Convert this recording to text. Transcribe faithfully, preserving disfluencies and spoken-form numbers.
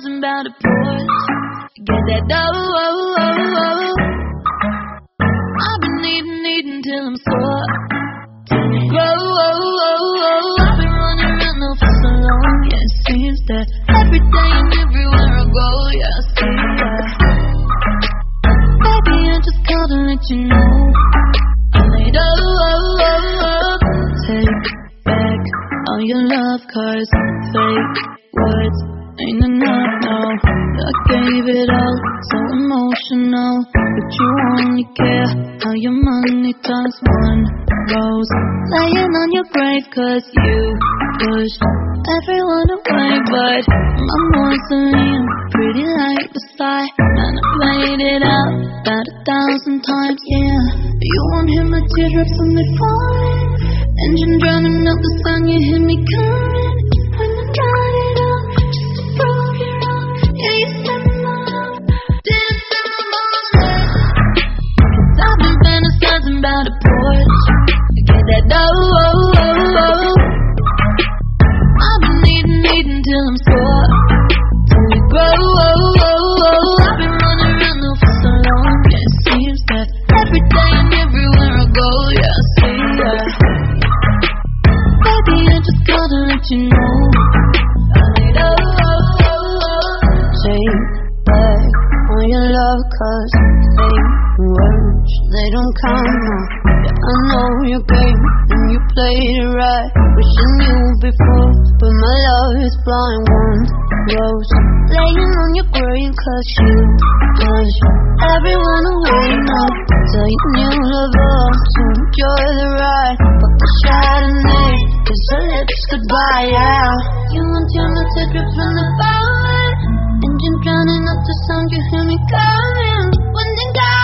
fantasizing about a Porsche. Get that dough, oh, oh, oh. I've been eating, eating till I'm sore. Till we grow, oh, oh, oh. I've been running around now for so long. Yeah, it seems that every day and everywhere I go, yeah, I see that. Baby, I just called to let you know. I made oh, oh, oh, oh. Take back all your love, cause fake words ain't enough, no. I gave it all, so emotional, but you only care how your money talks. One rose laying on your grave, cause you pushed everyone away, but my mausoleum pretty like the sky, and I played it out about a thousand times, yeah. You won't hear my teardrops when they falling, engine drowning out the sun, you hear me coming when I'm drowning out, just to prove you wrong. Yeah, you set my love, dance in my moment. Cause I've been fantasizing about a Porsche. Get that dough, oh, oh, oh. I've been eating, eating till I'm sore. Till we grow, oh, oh, oh. I've been running around now for so long. Yeah, it seems that every day and everywhere I go, yeah, I see that. Baby, I just gotta let you know. I need oh, oh, oh, oh. Take back all your love, cause fake words, they don't count now. Yeah, I know your game and you played it right. Wish I knew before, but my love is blind. One rose laying on your grave, cause you pushed everyone away now. Tell your new lover to enjoy the ride, but the Chardonnay is her lips goodbye, yeah. You want your my teardrops when they're falling, engine drowning up the sound, you hear me coming when they die.